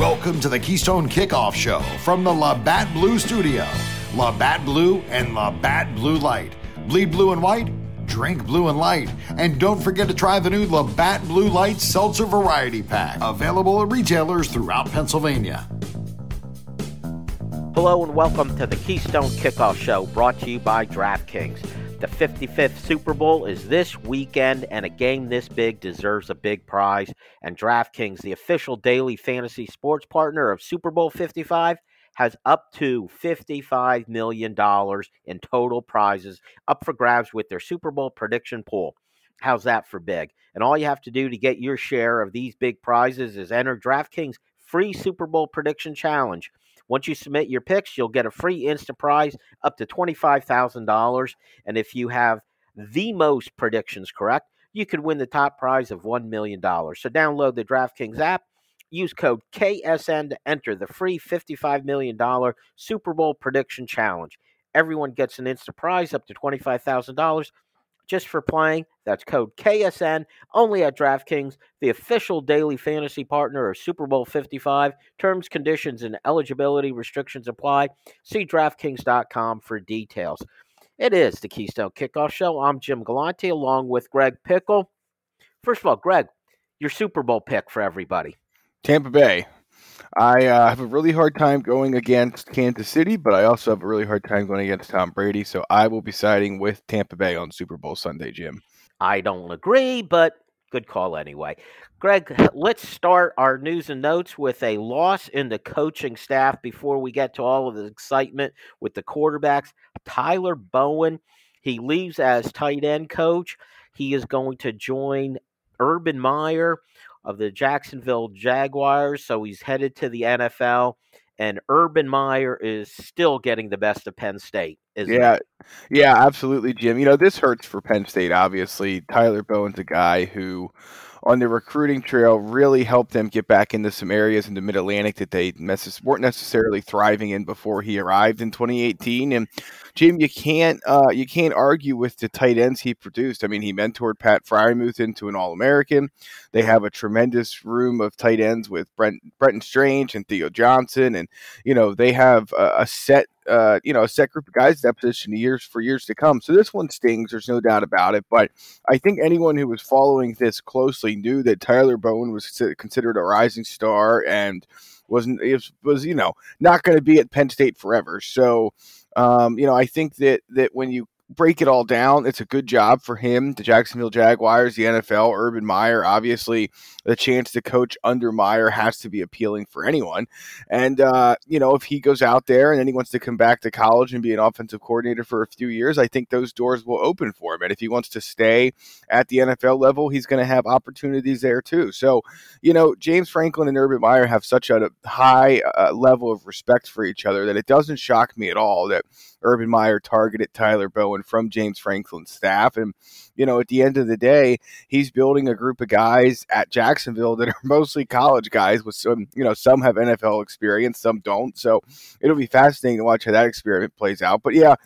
Welcome to the Keystone Kickoff Show from the Labatt Blue Studio. Labatt Blue and Labatt Blue Light. Bleed blue and white, drink blue and light. And don't forget to try the new Labatt Blue Light Seltzer Variety Pack. Available at retailers throughout Pennsylvania. Hello and welcome to the Keystone Kickoff Show, brought to you by DraftKings. The 55th Super Bowl is this weekend, and a game this big deserves a big prize. And DraftKings, the official daily fantasy sports partner of Super Bowl 55, has up to $55 million in total prizes up for grabs with their Super Bowl prediction pool. How's that for big? And all you have to do to get your share of these big prizes is enter DraftKings' free Super Bowl prediction challenge. Once you submit your picks, you'll get a free instant prize up to $25,000. And if you have the most predictions correct, you could win the top prize of $1 million. So download the DraftKings app, use code KSN to enter the free $55 million Super Bowl prediction challenge. Everyone gets an instant prize up to $25,000 just for playing. That's code KSN, only at DraftKings, the official daily fantasy partner of Super Bowl 55. Terms, conditions, and eligibility restrictions apply. See DraftKings.com for details. It is the Keystone Kickoff Show. I'm Jim Galante along with Greg Pickle. First of all, Greg, your Super Bowl pick for everybody. Tampa Bay. I have a really hard time going against Kansas City, but I also have a really hard time going against Tom Brady, so I will be siding with Tampa Bay on Super Bowl Sunday, Jim. I don't agree, but good call anyway. Greg, let's start our news and notes with a loss in the coaching staff before we get to all of the excitement with the quarterbacks. Tyler Bowen, he leaves as tight end coach. He is going to join Urban Meyer of the Jacksonville Jaguars, so he's headed to the NFL, and Urban Meyer is still getting the best of Penn State, isn't it? Yeah, absolutely, Jim. You know, this hurts for Penn State, obviously. Tyler Bowen's a guy who, on the recruiting trail, really helped them get back into some areas in the Mid-Atlantic that they weren't necessarily thriving in before he arrived in 2018. And Jim, you can't argue with the tight ends he produced. I mean, he mentored Pat Freiermuth into an All-American. They have a tremendous room of tight ends with Brenton Strange and Theo Johnson, and they have a set group of guys at that position for years to come. So this one stings. There's no doubt about it. But I think anyone who was following this closely knew that Tyler Bowen was considered a rising star and was not going to be at Penn State forever. So, I think that when you break it all down, it's a good job for him, the Jacksonville Jaguars, the NFL, Urban Meyer. Obviously, the chance to coach under Meyer has to be appealing for anyone. And, if he goes out there and then he wants to come back to college and be an offensive coordinator for a few years, I think those doors will open for him. And if he wants to stay at the NFL level, he's going to have opportunities there too. So, James Franklin and Urban Meyer have such a high level of respect for each other that it doesn't shock me at all that Urban Meyer targeted Tyler Bowen from James Franklin's staff. And, at the end of the day, he's building a group of guys at Jacksonville that are mostly college guys with some have NFL experience, some don't. So it'll be fascinating to watch how that experiment plays out. But yeah,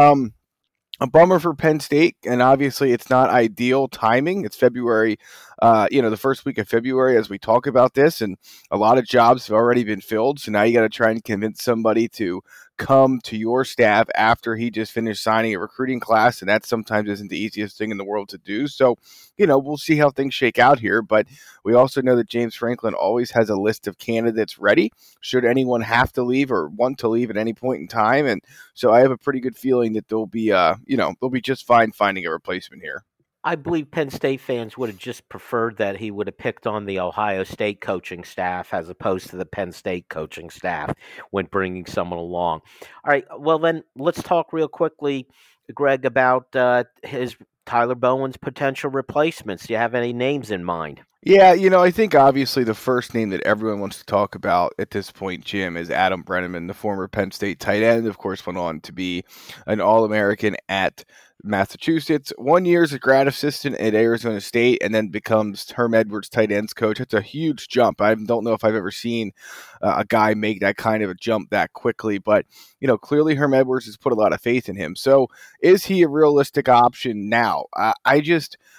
a bummer for Penn State, and obviously it's not ideal timing. It's February, the first week of February as we talk about this, and a lot of jobs have already been filled. So now you got to try and convince somebody to come to your staff after he just finished signing a recruiting class, and that sometimes isn't the easiest thing in the world to do. So, we'll see how things shake out here, but we also know that James Franklin always has a list of candidates ready should anyone have to leave or want to leave at any point in time. And so I have a pretty good feeling that they'll be just fine finding a replacement here. I believe Penn State fans would have just preferred that he would have picked on the Ohio State coaching staff as opposed to the Penn State coaching staff when bringing someone along. All right, well then let's talk real quickly, Greg, about his Tyler Bowen's potential replacements. Do you have any names in mind? Yeah, I think obviously the first name that everyone wants to talk about at this point, Jim, is Adam Brenneman, the former Penn State tight end. Of course, went on to be an All-American at Massachusetts, 1 year as a grad assistant at Arizona State, and then becomes Herm Edwards tight ends coach. That's a huge jump. I don't know if I've ever seen a guy make that kind of a jump that quickly, but clearly Herm Edwards has put a lot of faith in him. So is he a realistic option now?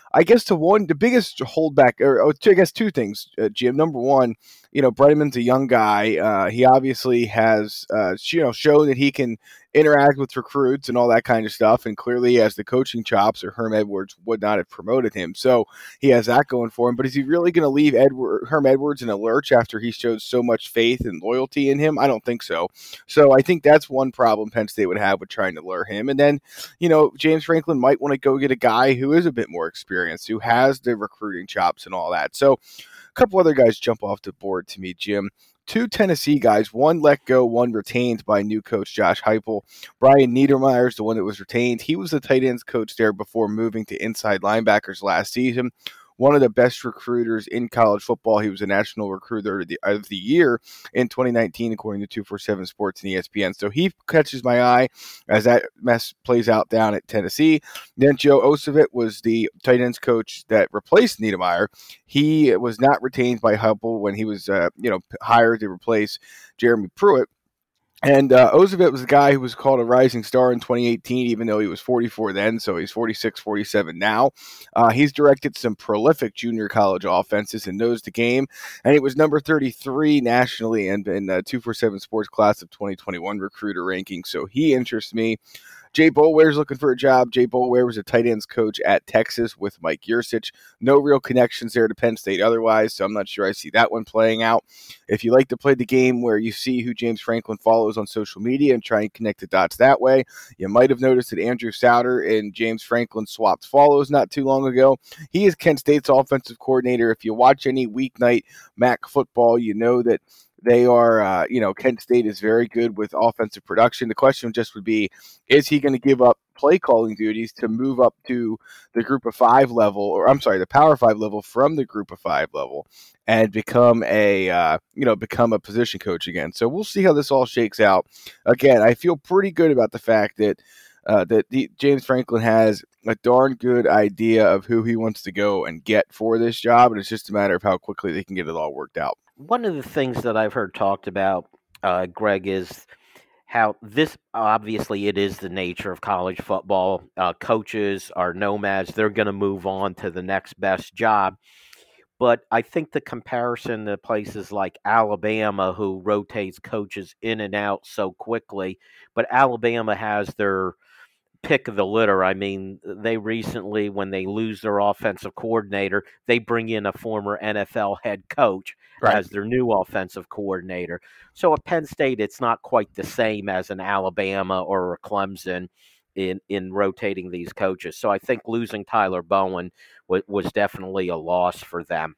I guess the biggest holdback, or I guess two things, Jim. Number one, Brenneman's a young guy. He obviously has, shown that he can interact with recruits and all that kind of stuff. And clearly, he has the coaching chops, or Herm Edwards would not have promoted him. So he has that going for him. But is he really going to leave Herm Edwards in a lurch after he showed so much faith and loyalty in him? I don't think so. So I think that's one problem Penn State would have with trying to lure him. And then, James Franklin might want to go get a guy who is a bit more experienced, who has the recruiting chops and all that. So a couple other guys jump off the board to me, Jim. Two Tennessee guys, one let go, one retained by new coach Josh Heupel. Brian Niedermeyer is the one that was retained. He was the tight ends coach there before moving to inside linebackers last season. One of the best recruiters in college football. He was a national recruiter of the year in 2019, according to 247 Sports and ESPN. So he catches my eye as that mess plays out down at Tennessee. Then Joe Ossovic was the tight ends coach that replaced Niedermeyer. He was not retained by Heupel when he was, hired to replace Jeremy Pruitt. And Ossovic was a guy who was called a rising star in 2018, even though he was 44 then, so he's 46, 47 now. He's directed some prolific junior college offenses and knows the game, and he was number 33 nationally in 247 Sports Class of 2021 recruiter ranking, so he interests me. Jay Boulware's looking for a job. Jay Boulware was a tight ends coach at Texas with Mike Yurcich. No real connections there to Penn State otherwise, so I'm not sure I see that one playing out. If you like to play the game where you see who James Franklin follows on social media and try and connect the dots that way, you might have noticed that Andrew Souter and James Franklin swapped follows not too long ago. He is Kent State's offensive coordinator. If you watch any weeknight MAC football, you know that they are, Kent State is very good with offensive production. The question just would be, is he going to give up play calling duties to move up to the group of five level, or I'm sorry, the Power 5 level from the group of five level and become a position coach again. So we'll see how this all shakes out. Again, I feel pretty good about the fact that James Franklin has a darn good idea of who he wants to go and get for this job, and it's just a matter of how quickly they can get it all worked out. One of the things that I've heard talked about, Greg, is how this, obviously it is the nature of college football. Coaches are nomads. They're going to move on to the next best job. But I think the comparison to places like Alabama, who rotates coaches in and out so quickly, but Alabama has their pick of the litter. I mean, they recently, when they lose their offensive coordinator, they bring in a former NFL head coach as their new offensive coordinator. So at Penn State, it's not quite the same as an Alabama or a Clemson in rotating these coaches. So I think losing Tyler Bowen was definitely a loss for them.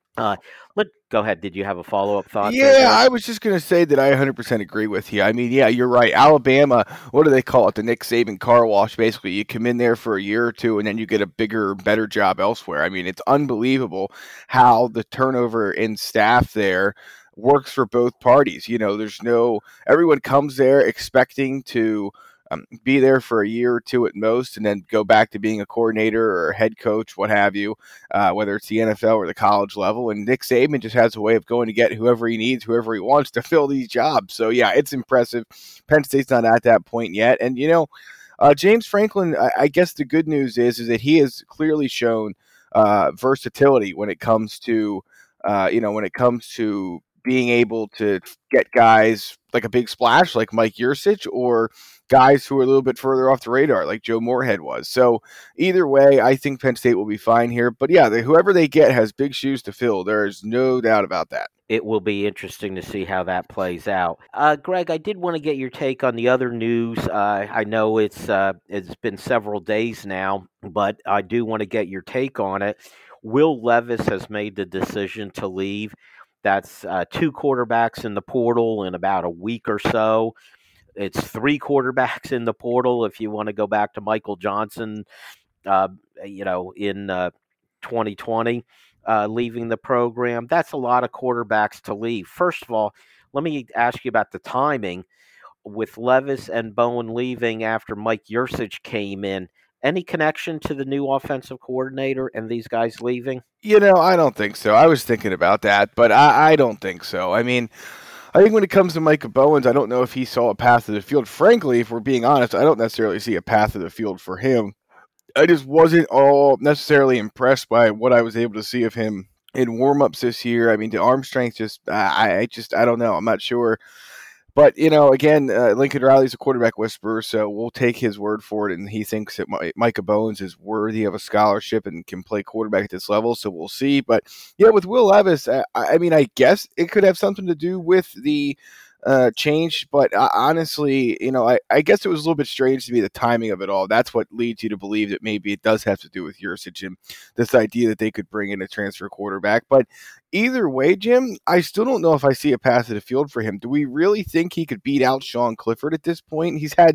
Go ahead. Did you have a follow-up thought? Yeah, I was just going to say that I 100% agree with you. I mean, yeah, you're right. Alabama, what do they call it? The Nick Saban car wash, basically. You come in there for a year or two, and then you get a bigger, better job elsewhere. I mean, it's unbelievable how the turnover in staff there works for both parties. Everyone comes there expecting to be there for a year or two at most, and then go back to being a coordinator or a head coach, what have you, whether it's the NFL or the college level. And Nick Saban just has a way of going to get whoever he needs, whoever he wants to fill these jobs. So, yeah, it's impressive. Penn State's not at that point yet. And, James Franklin, I guess the good news is that he has clearly shown versatility when it comes to, being able to get guys like a big splash like Mike Yurcich, or guys who are a little bit further off the radar like Joe Moorhead was. So either way, I think Penn State will be fine here. But yeah, whoever they get has big shoes to fill. There's no doubt about that. It will be interesting to see how that plays out. Greg, I did want to get your take on the other news. I know it's been several days now, but I do want to get your take on it. Will Levis has made the decision to leave. That's 2 quarterbacks in the portal in about a week or so. It's 3 quarterbacks in the portal if you want to go back to Michael Johnson, in 2020, leaving the program. That's a lot of quarterbacks to leave. First of all, let me ask you about the timing. With Levis and Bowen leaving after Mike Yurcich came in, any connection to the new offensive coordinator and these guys leaving? I don't think so. I was thinking about that, but I don't think so. I mean, I think when it comes to Micah Bowens, I don't know if he saw a path to the field. Frankly, if we're being honest, I don't necessarily see a path to the field for him I just wasn't all necessarily impressed by what I was able to see of him in warm-ups this year. I mean, the arm strength I don't know. I'm not sure. But, again, Lincoln Riley's a quarterback whisperer, so we'll take his word for it, and he thinks that Micah Bones is worthy of a scholarship and can play quarterback at this level, so we'll see. But, yeah, with Will Levis, I guess it could have something to do with the change, but honestly, I guess it was a little bit strange to me, the timing of it all. That's what leads you to believe that maybe it does have to do with Yurcich and this idea that they could bring in a transfer quarterback. But either way, Jim, I still don't know if I see a path to the field for him. Do we really think he could beat out Sean Clifford at this point? He's had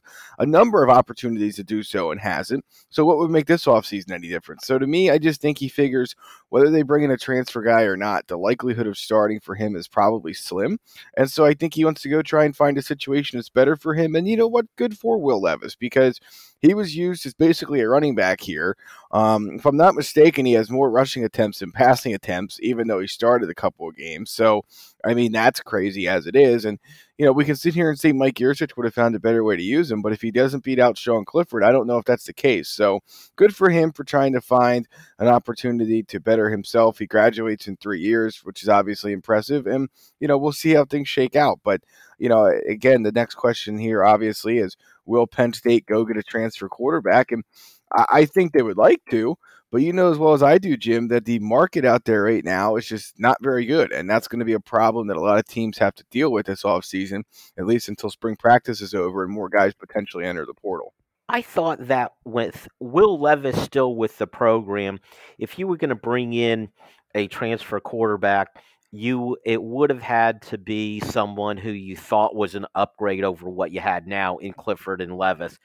a number of opportunities to do so and hasn't. So what would make this offseason any different? So to me, I just think he figures whether they bring in a transfer guy or not, the likelihood of starting for him is probably slim. And so I think he wants to go try and find a situation that's better for him. And you know what? Good for Will Levis, because he was used as basically a running back here. If I'm not mistaken, he has more rushing attempts than passing attempts, even though he started a couple of games. So, I mean, that's crazy as it is. And, we can sit here and say Mike Yurcich would have found a better way to use him. But if he doesn't beat out Sean Clifford, I don't know if that's the case. So good for him for trying to find an opportunity to better himself. He graduates in 3 years, which is obviously impressive. And, we'll see how things shake out. But, again, the next question here obviously is, will Penn State go get a transfer quarterback? And I think they would like to, but you know as well as I do, Jim, that the market out there right now is just not very good. And that's going to be a problem that a lot of teams have to deal with this offseason, at least until spring practice is over and more guys potentially enter the portal. I thought that with Will Levis still with the program, if you were going to bring in a transfer quarterback, it would have had to be someone who you thought was an upgrade over what you had now in Clifford and Levis.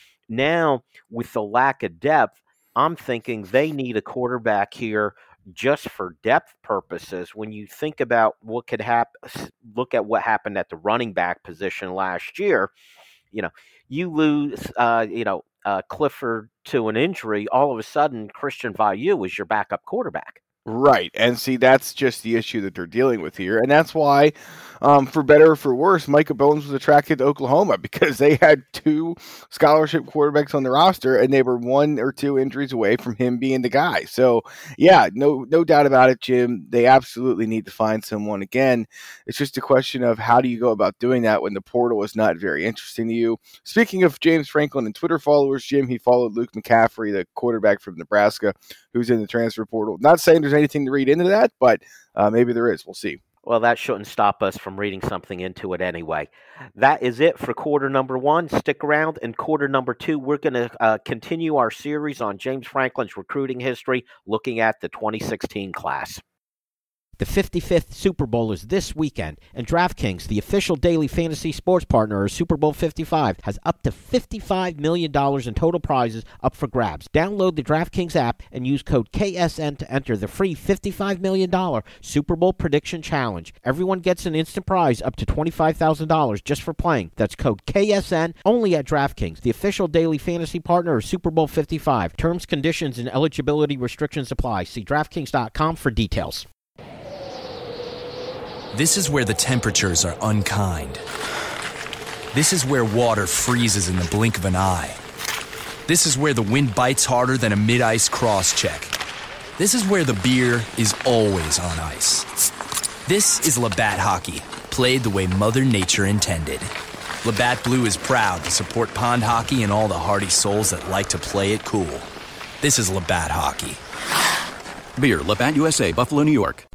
Now, with the lack of depth, I'm thinking they need a quarterback here just for depth purposes. When you think about what could happen, look at what happened at the running back position last year. You lose, Clifford to an injury, all of a sudden Christian Vayu is your backup quarterback. Right. And see, that's just the issue that they're dealing with here. And that's why, for better or for worse, Micah Bones was attracted to Oklahoma, because they had 2 scholarship quarterbacks on the roster and they were 1 or 2 injuries away from him being the guy. So, yeah, no doubt about it, Jim. They absolutely need to find someone. Again, it's just a question of how do you go about doing that when the portal is not very interesting to you. Speaking of James Franklin and Twitter followers, Jim, he followed Luke McCaffrey, the quarterback from Nebraska, who's in the transfer portal. Not saying there's anything to read into that, but maybe there is. We'll see. Well, that shouldn't stop us from reading something into it anyway. That is it for quarter number 1. Stick around. In quarter number 2, we're going to continue our series on James Franklin's recruiting history, looking at the 2016 class. The 55th Super Bowl is this weekend, and DraftKings, the official daily fantasy sports partner of Super Bowl 55, has up to $55 million in total prizes up for grabs. Download the DraftKings app and use code KSN to enter the free $55 million Super Bowl Prediction Challenge. Everyone gets an instant prize up to $25,000 just for playing. That's code KSN only at DraftKings, the official daily fantasy partner of Super Bowl 55. Terms, conditions, and eligibility restrictions apply. See DraftKings.com for details. This is where the temperatures are unkind. This is where water freezes in the blink of an eye. This is where the wind bites harder than a mid-ice cross-check. This is where the beer is always on ice. This is Labatt Hockey, played the way Mother Nature intended. Labatt Blue is proud to support pond hockey and all the hardy souls that like to play it cool. This is Labatt Hockey. Beer, Labatt USA, Buffalo, New York.